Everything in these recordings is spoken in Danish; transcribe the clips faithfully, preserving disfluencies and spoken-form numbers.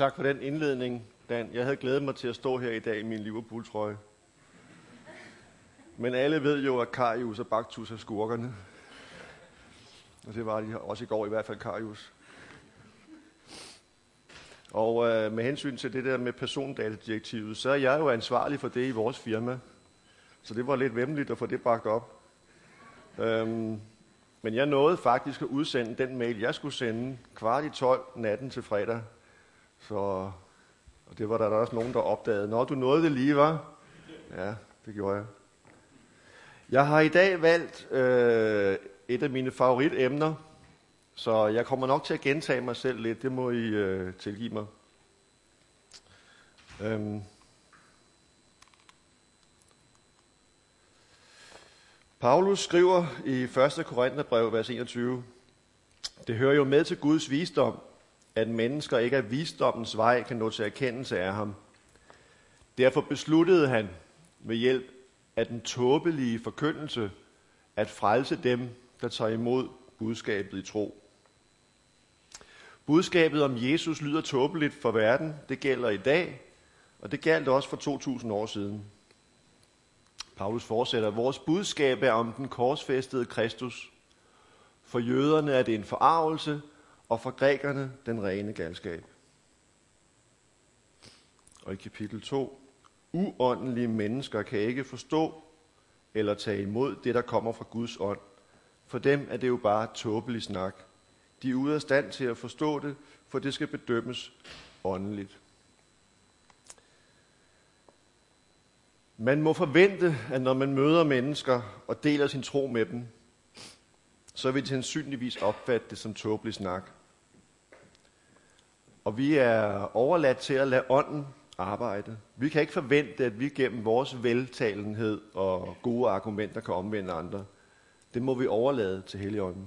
tak for den indledning, Dan. Jeg havde glædet mig til at stå her i dag i min Liverpool-trøje. Men alle ved jo, at Karius og Baktus er skurkerne. Og det var de også i går, i hvert fald Karius. Og øh, med hensyn til det der med persondatadirektivet, så er jeg jo ansvarlig for det i vores firma. Så det var lidt væmmeligt at få det bragt op. Øhm, men jeg nåede faktisk at udsende den mail, jeg skulle sende kvart i tolv natten til fredag. Så og det var der, der også nogen, der opdagede. Nå, du nåede det lige, var? Ja, det gjorde jeg. Jeg har i dag valgt øh, et af mine favoritemner, så jeg kommer nok til at gentage mig selv lidt. Det må I øh, tilgive mig. Øhm. Paulus skriver i første Korintherbrev, vers enogtyve, det hører jo med til Guds visdom, at mennesker ikke af visdommens vej kan nå til erkendelse af ham. Derfor besluttede han ved hjælp af den tåbelige forkyndelse at frelse dem, der tager imod budskabet i tro. Budskabet om Jesus lyder tåbeligt for verden. Det gælder i dag, og det galt også for to tusind år siden. Paulus fortsætter, vores budskab er om den korsfæstede Kristus. For jøderne er det en forargelse, og for grækerne den rene galskab. Og i kapitel to, uåndelige mennesker kan ikke forstå eller tage imod det, der kommer fra Guds ånd. For dem er det jo bare tåbelig snak. De er ude af stand til at forstå det, for det skal bedømmes åndeligt. Man må forvente, at når man møder mennesker og deler sin tro med dem, så vil de sandsynligvis opfatte det som tåbelig snak. Og vi er overladt til at lade ånden arbejde. Vi kan ikke forvente, at vi gennem vores veltalenhed og gode argumenter kan omvende andre. Det må vi overlade til Helligånden.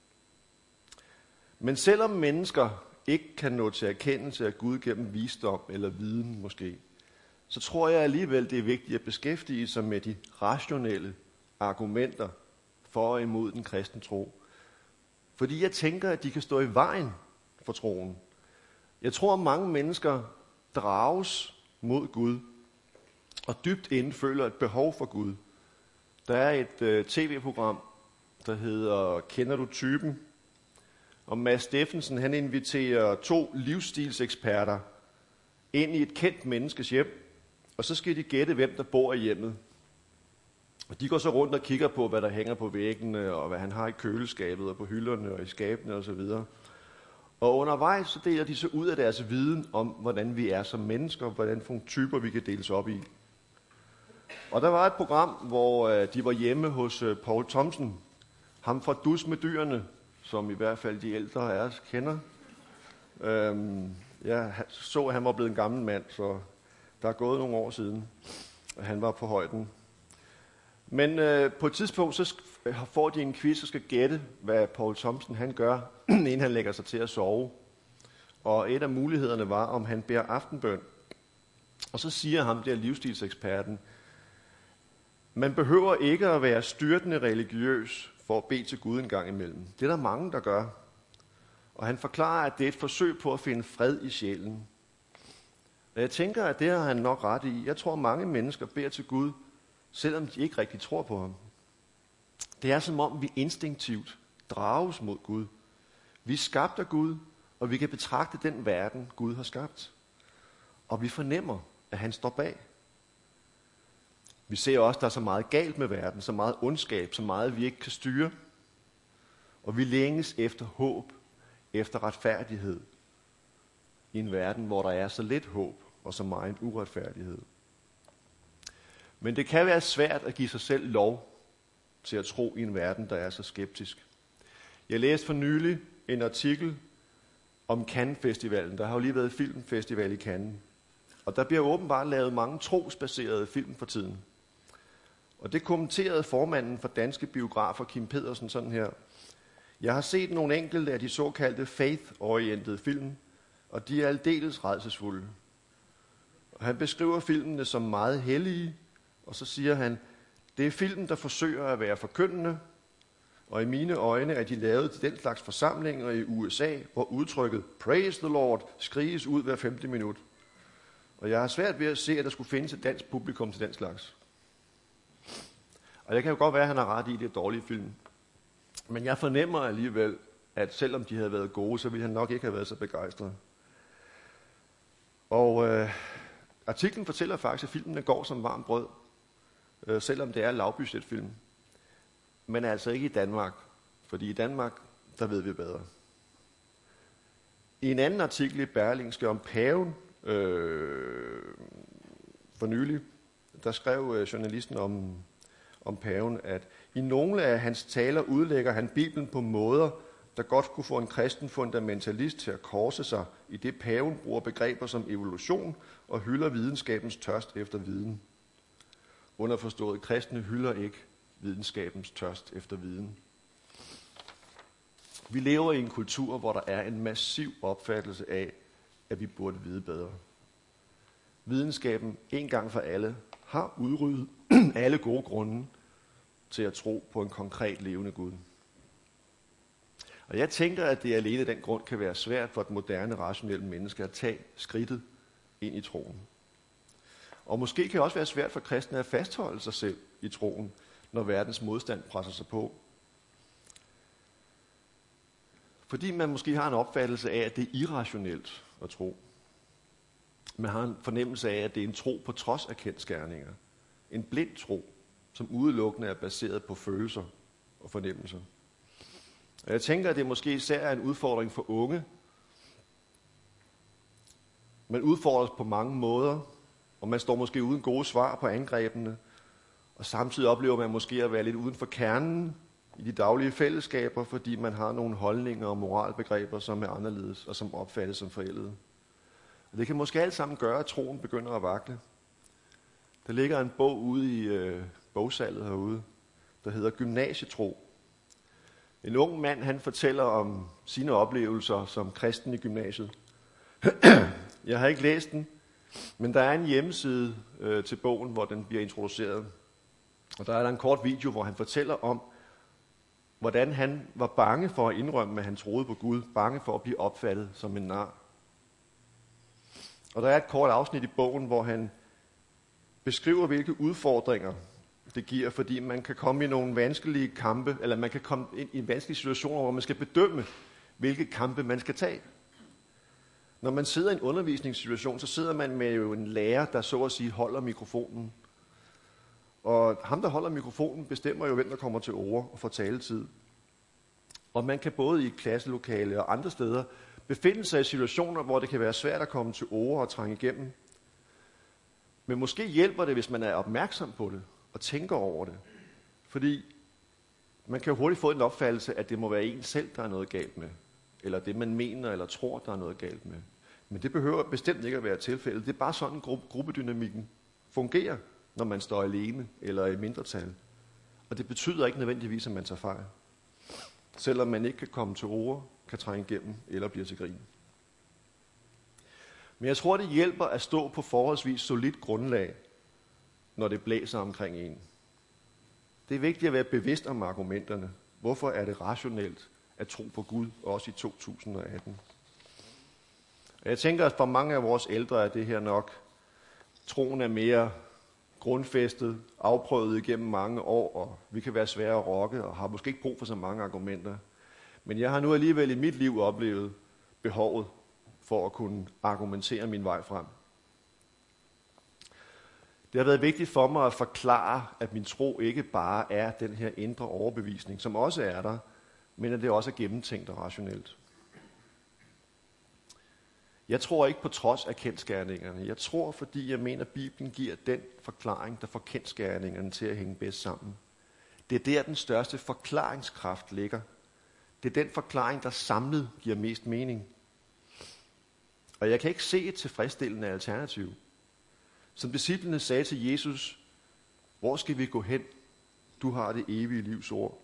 Men selvom mennesker ikke kan nå til erkendelse af Gud gennem visdom eller viden måske, så tror jeg alligevel, det er vigtigt at beskæftige sig med de rationelle argumenter for og imod den kristne tro. Fordi jeg tænker, at de kan stå i vejen for troen. Jeg tror, at mange mennesker drages mod Gud og dybt inde føler et behov for Gud. Der er et øh, tv-program, der hedder Kender du typen? Og Mads Steffensen, han inviterer to livsstilseksperter ind i et kendt menneskes hjem, og så skal de gætte, hvem der bor i hjemmet. Og de går så rundt og kigger på, hvad der hænger på væggene, og hvad han har i køleskabet, og på hylderne, og i skabene osv. Og undervejs så deler de så ud af deres viden om, hvordan vi er som mennesker, og hvordan for nogle typer vi kan deles op i. Og der var et program, hvor de var hjemme hos Poul Thomsen, ham fra Dus med dyrene, som i hvert fald de ældre af os kender. Øhm, jeg så, at han var blevet en gammel mand, så der er gået nogle år siden, og han var på højden. Men øh, på et tidspunkt, så får de en quiz, og skal gætte, hvad Poul Thomsen han gør, inden han lægger sig til at sove. Og et af mulighederne var, om han beder aftenbøn. Og så siger ham der livsstilseksperten, man behøver ikke at være styrtende religiøs for at bede til Gud en gang imellem. Det er der mange, der gør. Og han forklarer, at det er et forsøg på at finde fred i sjælen. Og jeg tænker, at det har han nok ret i. Jeg tror, at mange mennesker beder til Gud, selvom de ikke rigtig tror på ham. Det er som om, vi instinktivt drages mod Gud. Vi er skabt af Gud, og vi kan betragte den verden, Gud har skabt. Og vi fornemmer, at han står bag. Vi ser også, at der er så meget galt med verden, så meget ondskab, så meget vi ikke kan styre. Og vi længes efter håb, efter retfærdighed. I en verden, hvor der er så lidt håb og så meget uretfærdighed. Men det kan være svært at give sig selv lov til at tro i en verden, der er så skeptisk. Jeg læste for nylig en artikel om Cannes-festivalen. Der har jo lige været filmfestival i Cannes. Og der bliver åbenbart lavet mange trosbaserede film for tiden. Og det kommenterede formanden for Danske Biografer, Kim Pedersen, sådan her. Jeg har set nogle enkelte af de såkaldte faith-orientede film, og de er aldeles rædselsfulde. Og han beskriver filmene som meget hellige, og så siger han, det er film, der forsøger at være forkyndende, Og i mine øjne er de lavet til den slags forsamlinger i U S A, hvor udtrykket Praise the Lord skriges ud hver femte minut. Og jeg har svært ved at se, at der skulle findes et dansk publikum til den slags. Og det kan jo godt være, at han har ret i, det er dårlige film. Men jeg fornemmer alligevel, at selvom de havde været gode, så ville han nok ikke have været så begejstret. Og øh, artiklen fortæller faktisk, at filmene går som varmt brød, øh, selvom det er en lavbudgetfilm. Men altså ikke i Danmark, fordi i Danmark, der ved vi bedre. I en anden artikel i Berlingske om paven øh, for nylig, der skrev øh, journalisten om, om paven, at i nogle af hans taler udlægger han Bibelen på måder, der godt kunne få en kristen fundamentalist til at korse sig, i det paven bruger begreber som evolution og hylder videnskabens tørst efter viden. Underforstået, kristne hylder ikke videnskabens tørst efter viden. Vi lever i en kultur, hvor der er en massiv opfattelse af, at vi burde vide bedre. Videnskaben en gang for alle har udryddet alle gode grunde til at tro på en konkret levende Gud. Og jeg tænker, at det alene af den grund kan være svært for et moderne, rationelle menneske at tage skridtet ind i troen. Og måske kan det også være svært for kristne at fastholde sig selv i troen, når verdens modstand presser sig på. Fordi man måske har en opfattelse af, at det er irrationelt at tro. Man har en fornemmelse af, at det er en tro på trods af kendsgerninger. En blind tro, som udelukkende er baseret på følelser og fornemmelser. Og jeg tænker, at det måske især er en udfordring for unge. Man udfordres på mange måder, og man står måske uden gode svar på angrebene, og samtidig oplever man måske at være lidt uden for kernen i de daglige fællesskaber, fordi man har nogle holdninger og moralbegreber, som er anderledes og som opfattes som forældede. Og det kan måske alt sammen gøre, at troen begynder at vakle. Der ligger en bog ude i øh, bogsalget herude, der hedder Gymnasietro. En ung mand, han fortæller om sine oplevelser som kristen i gymnasiet. Jeg har ikke læst den, men der er en hjemmeside øh, til bogen, hvor den bliver introduceret. Og der er der en kort video, hvor han fortæller om, hvordan han var bange for at indrømme, at han troede på Gud, bange for at blive opfattet som en nar. Og der er et kort afsnit i bogen, hvor han beskriver, hvilke udfordringer det giver, fordi man kan komme i nogle vanskelige kampe, eller man kan komme ind i vanskelige situationer, hvor man skal bedømme, hvilke kampe man skal tage. Når man sidder i en undervisningssituation, så sidder man med jo en lærer, der så at sige holder mikrofonen. Og ham, der holder mikrofonen, bestemmer jo, hvem der kommer til ord og får taletid. Og man kan både i et klasselokale og andre steder befinde sig i situationer, hvor det kan være svært at komme til ord og trænge igennem. Men måske hjælper det, hvis man er opmærksom på det og tænker over det. Fordi man kan jo hurtigt få en opfattelse, at det må være en selv, der er noget galt med. Eller det, man mener eller tror, der er noget galt med. Men det behøver bestemt ikke at være tilfældet. Det er bare sådan, gruppe, gruppedynamikken fungerer, når man står alene eller i mindretal. Og det betyder ikke nødvendigvis, at man tager fejl. Selvom man ikke kan komme til ord, kan trænge igennem eller bliver til grin. Men jeg tror, det hjælper at stå på forholdsvis solidt grundlag, når det blæser omkring en. Det er vigtigt at være bevidst om argumenterne. Hvorfor er det rationelt at tro på Gud, også i to tusind og atten? Og jeg tænker, at for mange af vores ældre er det her nok. Troen er mere grundfæstet, afprøvet igennem mange år, og vi kan være svære at rokke, og har måske ikke brug for så mange argumenter. Men jeg har nu alligevel i mit liv oplevet behovet for at kunne argumentere min vej frem. Det har været vigtigt for mig at forklare, at min tro ikke bare er den her indre overbevisning, som også er der, men at det også er gennemtænkt og rationelt. Jeg tror ikke på trods af kendsgerningerne. Jeg tror, fordi jeg mener, at Bibelen giver den forklaring, der får kendsgerningerne til at hænge bedst sammen. Det er der, den største forklaringskraft ligger. Det er den forklaring, der samlet giver mest mening. Og jeg kan ikke se et tilfredsstillende alternativ. Som disciplene sagde til Jesus, hvor skal vi gå hen? Du har det evige livs ord.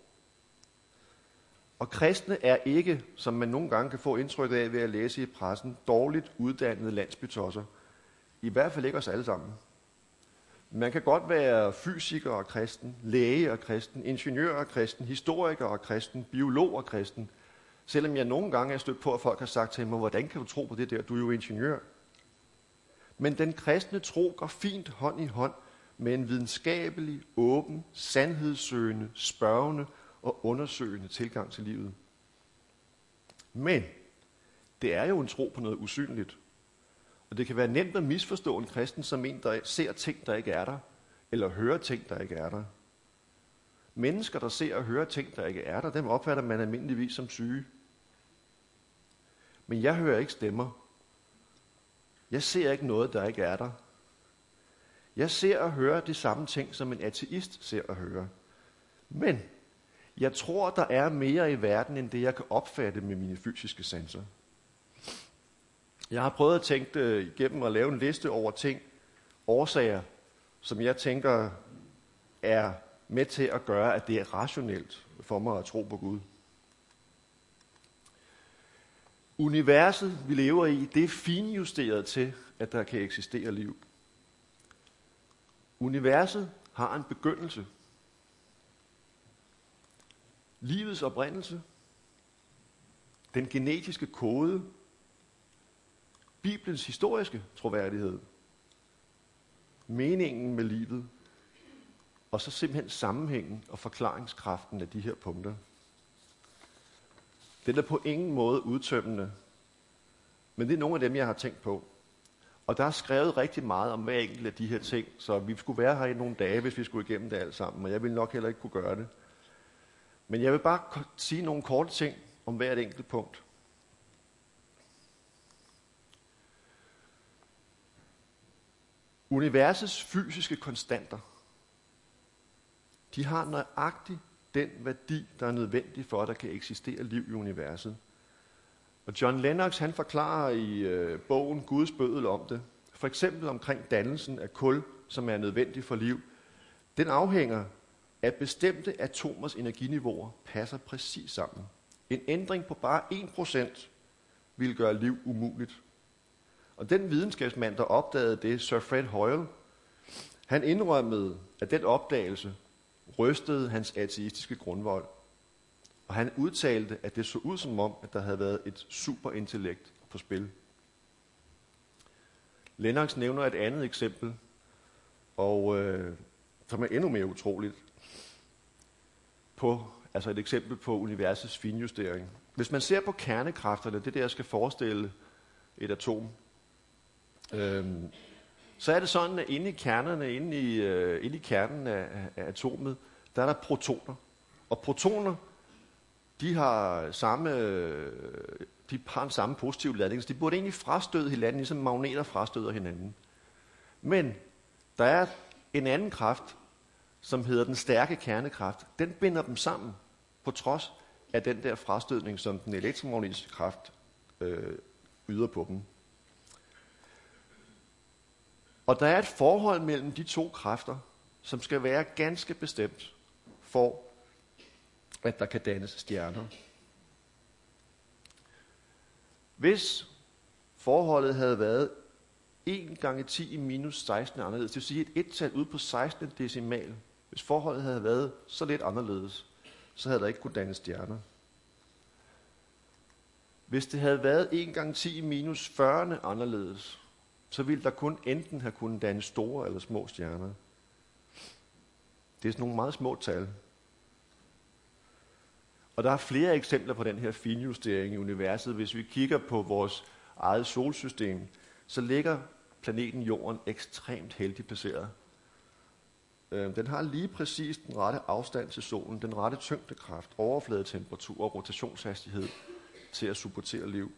Og kristne er ikke, som man nogle gange kan få indtryk af ved at læse i pressen, dårligt uddannede landsbytosser. I hvert fald ikke os alle sammen. Man kan godt være fysiker og kristen, læge og kristen, ingeniør og kristen, historiker og kristen, biolog og kristen. Selvom jeg nogle gange er stødt på, at folk har sagt til mig, hvordan kan du tro på det der, du er jo ingeniør. Men den kristne tro går fint hånd i hånd med en videnskabelig, åben, sandhedssøgende, spørgende og undersøgende tilgang til livet. Men det er jo en tro på noget usynligt. Og det kan være nemt at misforstå en kristen som en, der ser ting, der ikke er der, eller hører ting, der ikke er der. Mennesker, der ser og hører ting, der ikke er der, dem opfatter man almindeligvis som syge. Men jeg hører ikke stemmer. Jeg ser ikke noget, der ikke er der. Jeg ser og hører de samme ting, som en ateist ser og hører. Men jeg tror, der er mere i verden, end det jeg kan opfatte med mine fysiske sanser. Jeg har prøvet at tænke det igennem og lave en liste over ting, årsager, som jeg tænker er med til at gøre, at det er rationelt for mig at tro på Gud. Universet, vi lever i, det er finjusteret til, at der kan eksistere liv. Universet har en begyndelse. Livets oprindelse, den genetiske kode, Bibelens historiske troværdighed, meningen med livet, og så simpelthen sammenhængen og forklaringskraften af de her punkter. Den er på ingen måde udtømmende, men det er nogle af dem, jeg har tænkt på. Og der er skrevet rigtig meget om hver enkelt af de her ting, så vi skulle være her i nogle dage, hvis vi skulle igennem det alt sammen, og jeg vil nok heller ikke kunne gøre det. Men jeg vil bare sige nogle korte ting om hvert enkelt punkt. Universets fysiske konstanter, de har nøjagtigt den værdi, der er nødvendig for, at der kan eksistere liv i universet. Og John Lennox, han forklarer i øh, bogen Guds bøddel om det. For eksempel omkring dannelsen af kul, som er nødvendig for liv. Den afhænger af bestemte atomers energiniveauer passer præcis sammen. En ændring på bare en procent ville gøre liv umuligt. Og den videnskabsmand, der opdagede det, Sir Fred Hoyle, han indrømmede, at den opdagelse rystede hans ateistiske grundvold. Og han udtalte, at det så ud som om, at der havde været et superintellekt på spil. Lennox nævner et andet eksempel, og øh, som er endnu mere utroligt, på, altså et eksempel på universets finjustering. Hvis man ser på kernekræfterne, det der skal forestille et atom, øh, så er det sådan, at inde i kernerne, inde i, øh, inde i kernen af, af atomet, der er der protoner. Og protoner, de har samme, de har en samme positiv ladning, så de burde egentlig frastøde hinanden, ligesom magneter frastøder hinanden. Men der er en anden kraft, som hedder den stærke kernekraft. Den binder dem sammen, på trods af den der frastødning, som den elektromagnetiske kraft øh, yder på dem. Og der er et forhold mellem de to kræfter, som skal være ganske bestemt for, at der kan dannes stjerner. Hvis forholdet havde været en gange ti i minus seksten anderledes, det vil sige et et-tal ud på seksten decimal, hvis forholdet havde været så lidt anderledes, så havde der ikke kunnet dannes stjerner. Hvis det havde været en gange ti i minus fyrre anderledes, så ville der kun enten have kunnet danne store eller små stjerner. Det er sådan nogle meget små tal. Og der er flere eksempler på den her finjustering i universet. Hvis vi kigger på vores eget solsystem, så ligger planeten Jorden ekstremt heldigt placeret. Den har lige præcis den rette afstand til solen, den rette tyngdekraft, overfladetemperatur og rotationshastighed til at supportere liv.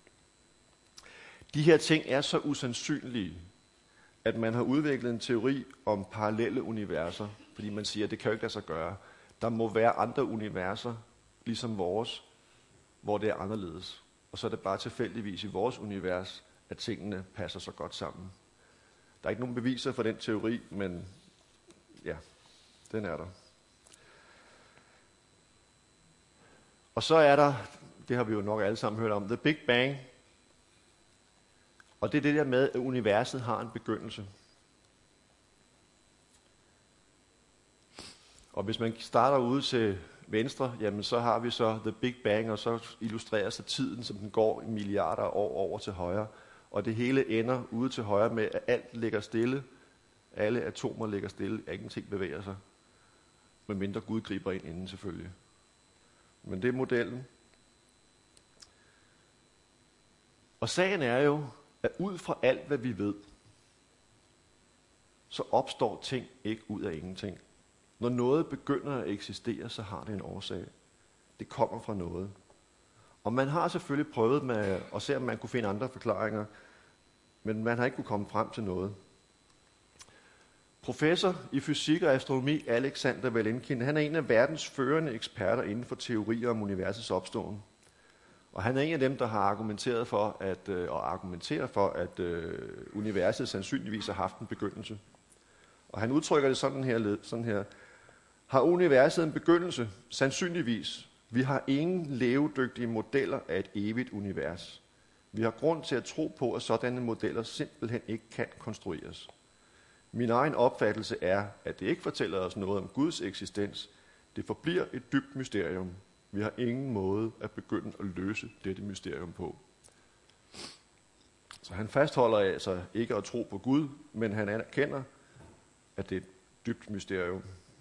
De her ting er så usandsynlige, at man har udviklet en teori om parallelle universer, fordi man siger, at det kan jo ikke lade sig gøre. Der må være andre universer, ligesom vores, hvor det er anderledes. Og så er det bare tilfældigvis i vores univers, at tingene passer så godt sammen. Der er ikke nogen beviser for den teori, men ja, den er der. Og så er der, det har vi jo nok alle sammen hørt om, The Big Bang. Og det er det der med, at universet har en begyndelse. Og hvis man starter ude til venstre, jamen så har vi så The Big Bang, og så illustrerer sig tiden, som den går i milliarder af år over til højre. Og det hele ender ude til højre med, at alt ligger stille. Alle atomer ligger stille, ingenting bevæger sig. Medmindre Gud griber ind inden selvfølgelig. Men det er modellen. Og sagen er jo, at ud fra alt, hvad vi ved, så opstår ting ikke ud af ingenting. Når noget begynder at eksistere, så har det en årsag. Det kommer fra noget. Og man har selvfølgelig prøvet med at se, om man kunne finde andre forklaringer, men man har ikke kunne komme frem til noget. Professor i fysik og astronomi Alexander Valenkin, han er en af verdens førende eksperter inden for teorier om universets opståen. Og han er en af dem, der har argumenteret for, at, øh, og argumenterer for, at øh, universet sandsynligvis har haft en begyndelse. Og han udtrykker det sådan her, sådan her. Har universet en begyndelse? Sandsynligvis. Vi har ingen levedygtige modeller af et evigt univers. Vi har grund til at tro på, at sådanne modeller simpelthen ikke kan konstrueres. Min egen opfattelse er, at det ikke fortæller os noget om Guds eksistens. Det forbliver et dybt mysterium. Vi har ingen måde at begynde at løse dette mysterium på. Så han fastholder altså ikke at tro på Gud, men han anerkender, at det er et dybt mysterium.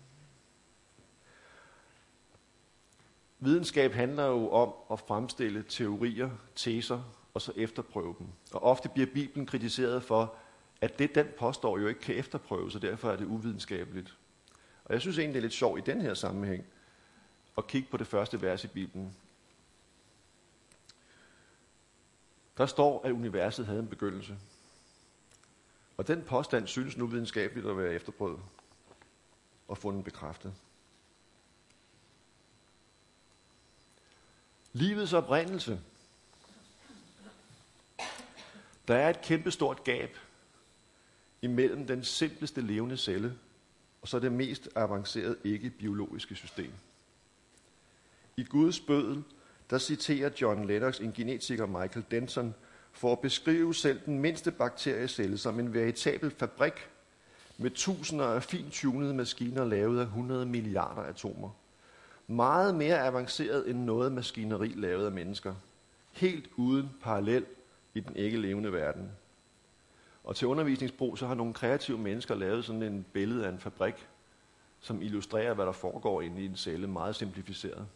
Videnskab handler jo om at fremstille teorier, teser, og så efterprøve dem. Og ofte bliver Bibelen kritiseret for, at det, den påstår, jo ikke kan efterprøves, og derfor er det uvidenskabeligt. Og jeg synes egentlig, det er lidt sjovt i den her sammenhæng at kigge på det første vers i Bibelen. Der står, at universet havde en begyndelse. Og den påstand synes nu videnskabeligt at være efterprøvet og fundet bekræftet. Livets oprindelse. Der er et kæmpestort gab imellem den simpleste levende celle og så det mest avancerede ikke-biologiske system. I Guds bøddel, der citerer John Lennox en genetiker Michael Denson for at beskrive selv den mindste bakteriecelle som en veritabel fabrik med tusinder af fint-tunede maskiner lavet af hundrede milliarder atomer. Meget mere avanceret end noget maskineri lavet af mennesker. Helt uden parallel i den ikke-levende verden. Og til undervisningsbrug, så har nogle kreative mennesker lavet sådan en billede af en fabrik, som illustrerer, hvad der foregår inde i en celle, meget simplificeret.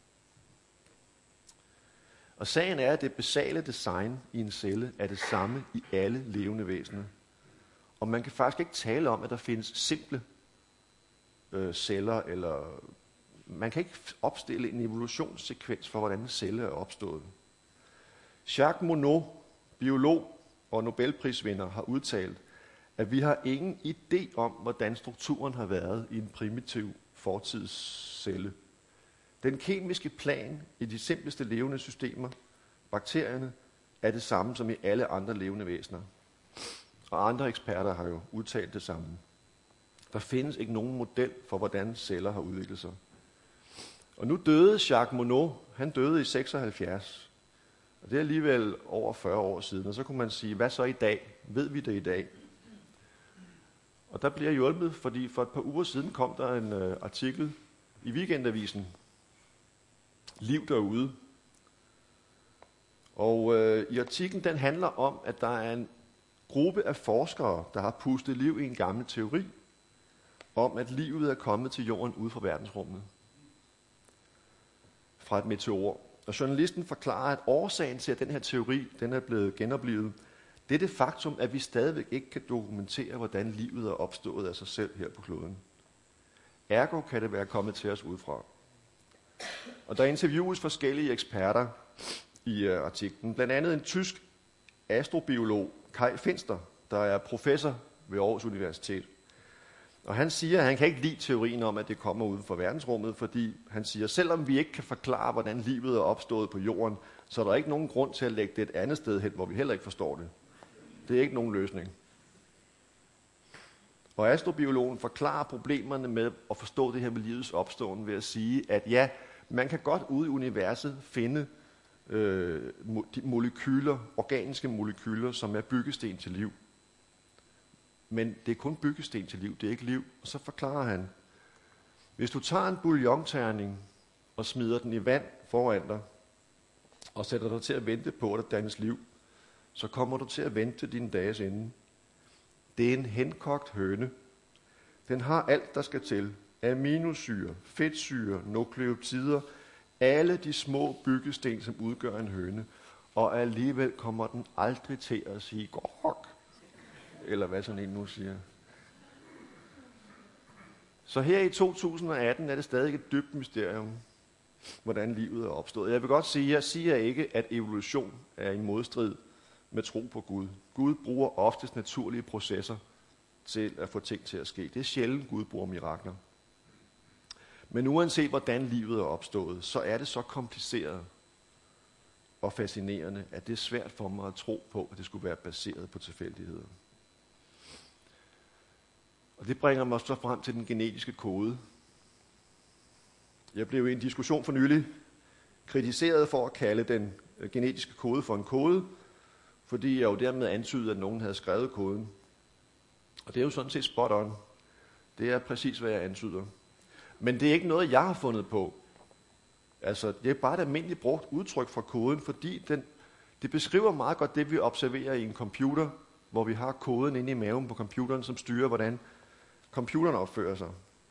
Og sagen er, at det basale design i en celle er det samme i alle levende væsener. Og man kan faktisk ikke tale om, at der findes simple øh, celler, eller man kan ikke opstille en evolutionssekvens for, hvordan en celle er opstået. Jacques Monod, biolog og Nobelprisvinder, har udtalt, at vi har ingen idé om, hvordan strukturen har været i en primitiv fortidscelle. Den kemiske plan i de simpleste levende systemer, bakterierne, er det samme som i alle andre levende væsener. Og andre eksperter har jo udtalt det samme. Der findes ikke nogen model for, hvordan celler har udviklet sig. Og nu døde Jacques Monod, han døde i seksoghalvfjerds. Og det er alligevel over fyrre år siden. Og så kunne man sige, hvad så i dag? Ved vi det i dag? Og der bliver hjulpet, fordi for et par uger siden kom der en uh, artikel i Weekendavisen. Liv derude. Og uh, i artiklen, den handler om, at der er en gruppe af forskere, der har pustet liv i en gammel teori, om at livet er kommet til jorden ude fra verdensrummet. Fra et meteor. Og journalisten forklarer, at årsagen til, at den her teori den er blevet genoplevet, det er det faktum, at vi stadigvæk ikke kan dokumentere, hvordan livet er opstået af sig selv her på kloden. Ergo kan det være kommet til os udefra. Og der interviews forskellige eksperter i uh, artiklen. Blandt andet en tysk astrobiolog, Kai Finster, der er professor ved Aarhus Universitet. Og han siger, at han kan ikke lide teorien om, at det kommer ud fra verdensrummet, fordi han siger, selvom vi ikke kan forklare, hvordan livet er opstået på jorden, så er der ikke nogen grund til at lægge det et andet sted hen, hvor vi heller ikke forstår det. Det er ikke nogen løsning. Og astrobiologen forklarer problemerne med at forstå det her med livets opståen ved at sige, at ja, man kan godt ude i universet finde øh, molekyler, organiske molekyler, som er byggesten til liv. Men det er kun byggesten til liv, det er ikke liv. Og så forklarer han, Hvis du tager en bouillonterning og smider den i vand foran dig, og sætter dig til at vente på, at der dannes liv, så kommer du til at vente dine dages ende. Det er en henkogt høne. Den har alt, der skal til. Aminosyre, fedtsyre, nukleotider, alle de små byggesten, som udgør en høne. Og alligevel kommer den aldrig til at sige gok, eller hvad sådan en nu siger. Så her i to tusind og atten er det stadig et dybt mysterium, hvordan livet er opstået. Jeg vil godt sige, jeg siger ikke, at evolution er i modstrid med tro på Gud. Gud bruger oftest naturlige processer til at få ting til at ske. Det er sjældent, Gud bruger mirakler. Men uanset hvordan livet er opstået, så er det så kompliceret og fascinerende, at det er svært for mig at tro på, at det skulle være baseret på tilfældigheder. Og det bringer mig så frem til den genetiske kode. Jeg blev i en diskussion for nylig kritiseret for at kalde den genetiske kode for en kode, fordi jeg jo dermed antydede, at nogen havde skrevet koden. Og det er jo sådan set spot on. Det er præcis, hvad jeg antyder. Men det er ikke noget, jeg har fundet på. Altså, det er bare et almindeligt brugt udtryk for koden, fordi den, det beskriver meget godt det, vi observerer i en computer, hvor vi har koden inde i maven på computeren, som styrer, hvordan computeren opfører sig.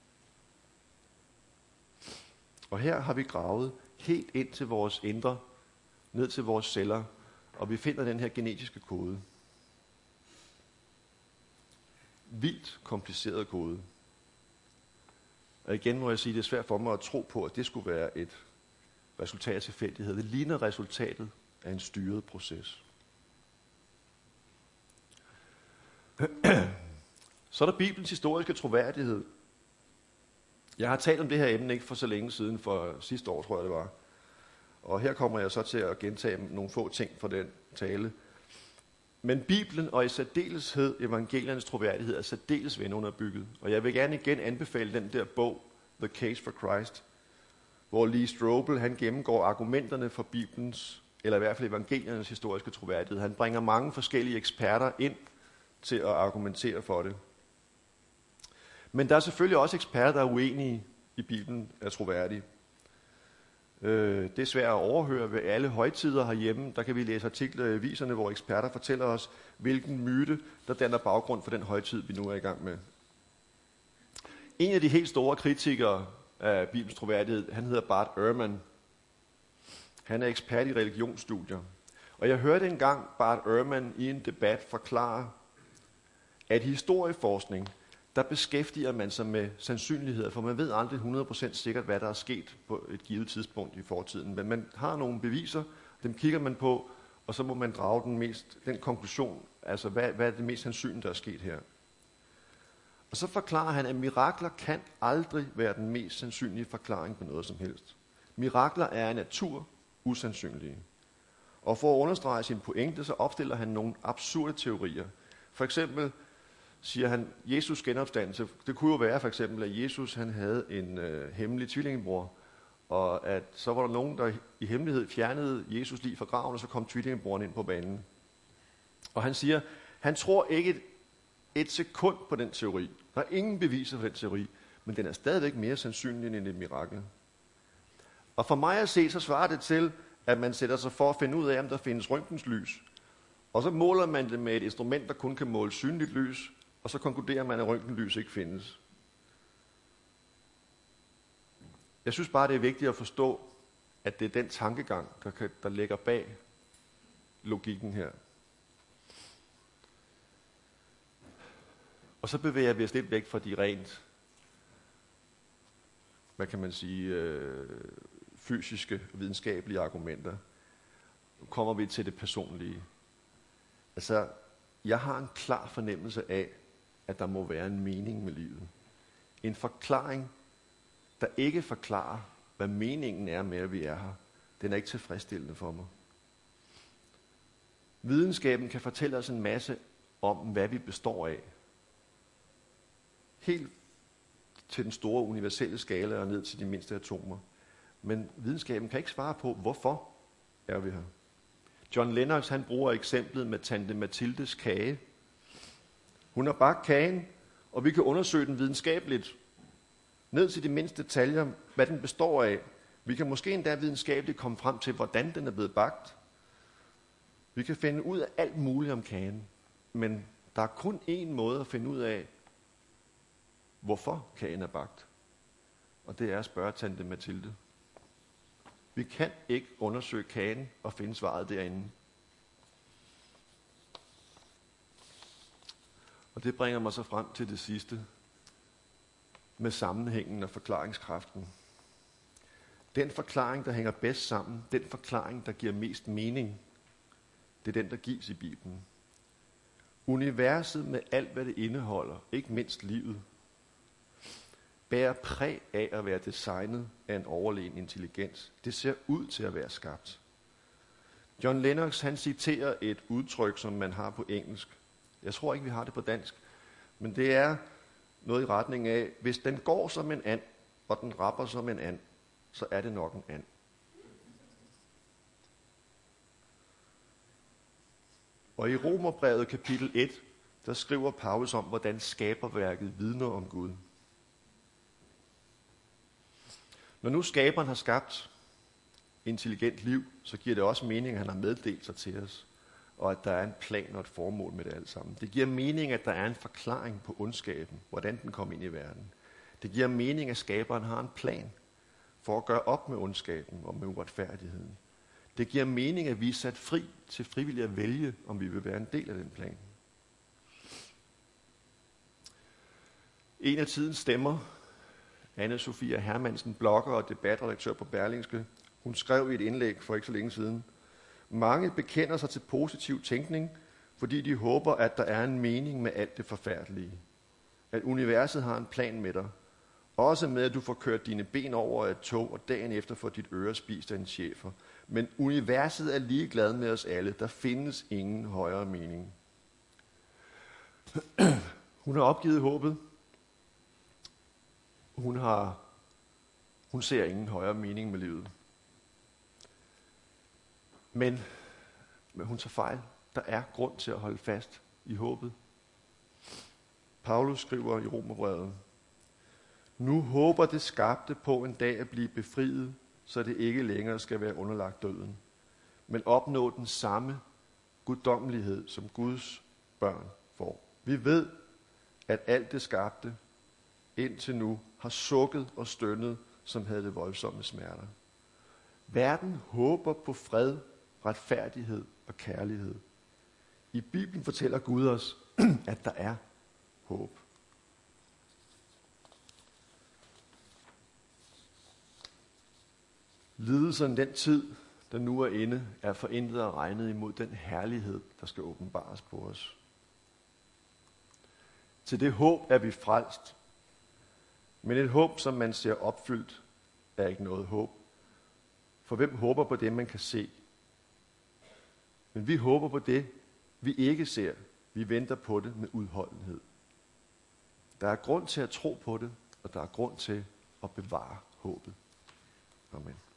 Og her har vi gravet helt ind til vores indre, ned til vores celler, og vi finder den her genetiske kode. Vildt kompliceret kode. Og igen må jeg sige, at det er svært for mig at tro på, at det skulle være et resultat af tilfældighed. Det ligner resultatet af en styret proces. Så er der Bibelens historiske troværdighed. Jeg har talt om det her emne ikke for så længe siden, for sidste år tror jeg det var. Og her kommer jeg så til at gentage nogle få ting fra den tale. Men Bibelen og i særdeleshed evangeliernes troværdighed er særdeles velunderbygget. Og jeg vil gerne igen anbefale den der bog, The Case for Christ, hvor Lee Strobel han gennemgår argumenterne for Bibelens, eller i hvert fald evangeliernes historiske troværdighed. Han bringer mange forskellige eksperter ind til at argumentere for det. Men der er selvfølgelig også eksperter, der er uenige i Bibelen er troværdige. Det er svært at overhøre ved alle højtider herhjemme. Der kan vi læse artikler i aviserne, hvor eksperter fortæller os, hvilken myte, der danner baggrund for den højtid, vi nu er i gang med. En af de helt store kritikere af Bibelens troværdighed, han hedder Bart Ehrman. Han er ekspert i religionsstudier. Og jeg hørte engang Bart Ehrman i en debat forklare, at historieforskning, der beskæftiger man sig med sandsynligheder, for man ved aldrig hundrede procent sikkert, hvad der er sket på et givet tidspunkt i fortiden. Men man har nogle beviser, dem kigger man på, og så må man drage den, mest, den konklusion, altså hvad, hvad er det mest sandsynlige, der er sket her. Og så forklarer han, at mirakler kan aldrig være den mest sandsynlige forklaring på noget som helst. Mirakler er af natur usandsynlige. Og for at understrege sin pointe, så opstiller han nogle absurde teorier. For eksempel siger han, Jesus genopstandelse. Det kunne jo være for eksempel, at Jesus han havde en øh, hemmelig tvillingebror, og at så var der nogen, der i hemmelighed fjernede Jesus lige fra graven, og så kom tvillingebroren ind på banen. Og han siger, han tror ikke et, et sekund på den teori. Der er ingen beviser for den teori, men den er stadigvæk mere sandsynlig end et mirakel. Og for mig at se, så svarer det til, at man sætter sig for at finde ud af, om der findes røntgenlys. Og så måler man det med et instrument, der kun kan måle synligt lys, og så konkluderer man, at røntgenlys ikke findes. Jeg synes bare, det er vigtigt at forstå, at det er den tankegang, der, kan, der ligger bag logikken her. Og så bevæger vi os lidt væk fra de rent, hvad kan man sige, øh, fysiske og videnskabelige argumenter. Nu kommer vi til det personlige. Altså, jeg har en klar fornemmelse af, at der må være en mening med livet. En forklaring, der ikke forklarer, hvad meningen er med, at vi er her, den er ikke tilfredsstillende for mig. Videnskaben kan fortælle os en masse om, hvad vi består af. Helt til den store universelle skala og ned til de mindste atomer. Men videnskaben kan ikke svare på, hvorfor er vi her. John Lennox han bruger eksemplet med tante Mathildes kage. Hun har bagt kagen, og vi kan undersøge den videnskabeligt. ned til de mindste detaljer, hvad den består af. Vi kan måske endda videnskabeligt komme frem til, hvordan den er blevet bagt. Vi kan finde ud af alt muligt om kagen, men der er kun én måde at finde ud af, hvorfor kagen er bagt. Og det er at spørge tante Mathilde. Vi kan ikke undersøge kagen og finde svaret derinde. Og det bringer mig så frem til det sidste, med sammenhængen og forklaringskraften. Den forklaring, der hænger bedst sammen, den forklaring, der giver mest mening, det er den, der gives i Bibelen. Universet med alt, hvad det indeholder, ikke mindst livet, bærer præg af at være designet af en overlegen intelligens. Det ser ud til at være skabt. John Lennox, han citerer et udtryk, som man har på engelsk. Jeg tror ikke, vi har det på dansk. Men det er noget i retning af, hvis den går som en and, og den rapper som en and, så er det nok en and. Og i Romerbrevet kapitel et, der skriver Paulus om, hvordan skaberværket vidner om Gud. Når nu skaberen har skabt intelligent liv, så giver det også mening, at han har meddelt sig til os, og at der er en plan og et formål med det alt sammen. Det giver mening, at der er en forklaring på ondskaben, hvordan den kom ind i verden. Det giver mening, at skaberen har en plan for at gøre op med ondskaben og med uretfærdigheden. Det giver mening, at vi er sat fri til frivilligt at vælge, om vi vil være en del af den plan. En af tidens stemmer, Anne-Sophia Hermansen, blogger og debatredaktør på Berlingske, hun skrev i et indlæg for ikke så længe siden: mange bekender sig til positiv tænkning, fordi de håber, at der er en mening med alt det forfærdelige. At universet har en plan med dig. Også med, at du får kørt dine ben over et tog, og dagen efter får dit øre spist af en chefer. Men universet er ligeglad med os alle. Der findes ingen højere mening. Hun har opgivet håbet. Hun, har, hun ser ingen højere mening med livet. Men, men hun tager fejl. Der er grund til at holde fast i håbet. Paulus skriver i Romerbrevet: nu håber det skabte på en dag at blive befriet, så det ikke længere skal være underlagt døden, men opnå den samme guddommelighed, som Guds børn får. Vi ved, at alt det skabte indtil nu har sukket og stønnet, som havde det voldsomme smerter. Verden håber på fred, retfærdighed og kærlighed. I Bibelen fortæller Gud os, at der er håb. Lidelsen den tid, der nu er inde, er forintet og regnet imod den herlighed, der skal åbenbares på os. Til det håb er vi frelst. Men et håb, som man ser opfyldt, er ikke noget håb. For hvem håber på det, man kan se? Men vi håber på det, vi ikke ser. Vi venter på det med udholdenhed. Der er grund til at tro på det, og der er grund til at bevare håbet. Amen.